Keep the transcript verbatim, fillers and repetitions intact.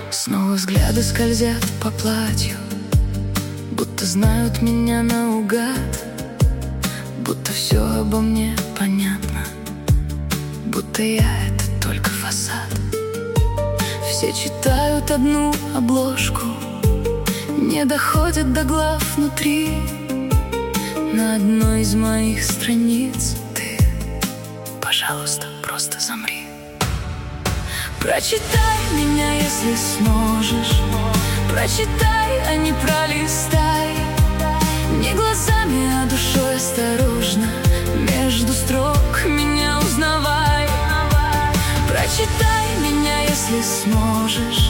Снова взгляды скользят по платью, будто знают меня наугад, будто все обо мне понятно, будто я — это только фасад. Все читают одну обложку, не доходят до глав внутри. На одной из моих страниц ты, пожалуйста, просто замри. Прочитай меня, если сможешь, прочитай, а не пролистай. Не глазами, а душой осторожно, между строк меня узнавай. Прочитай меня, если сможешь,